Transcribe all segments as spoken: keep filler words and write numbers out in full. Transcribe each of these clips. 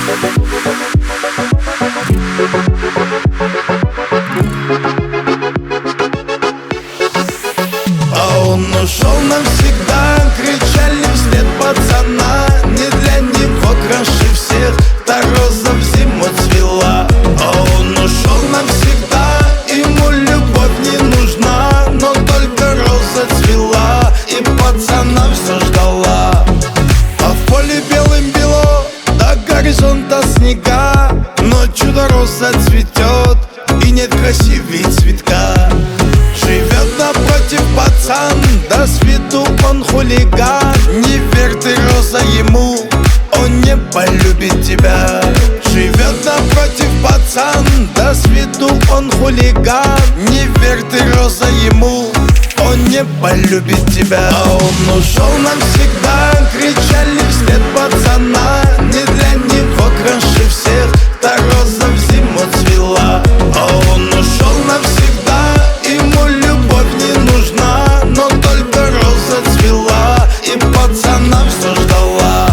А он ушел навсегда, кричали вслед пацана. Не для него краше всех та роза в зиму цвела. А он ушел навсегда, ему любовь не нужна. Но только роза цвела и пацана все ждала. А в поле белым бело, до горизонта снега. Но чудо-роза цветет, и нет красивей цветка. Живет напротив пацан, да с виду он хулиган. Не верь ты, роза, ему, он не полюбит тебя. Живет напротив пацан, да с виду он хулиган. Не верь ты, роза, ему, он не полюбит тебя. А он ушел навсегда, кричали вслед пацана. Не для него краше всех та роза в зиму цвела. А он ушел навсегда, ему любовь не нужна. Но только роза цвела и пацана все ждала.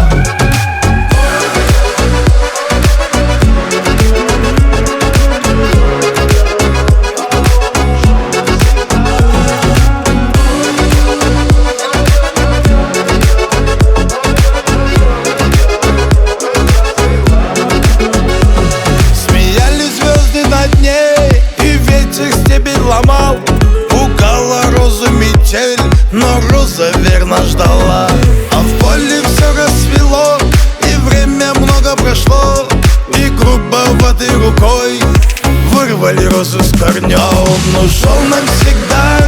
Смеялись звезды над ней, и ветер стебель ломал. Пугала розу метель, но роза верно ждала. А в поле все расцвело, и время много прошло. И грубоватой рукой вырвали розу с корнем. А он ушел навсегда,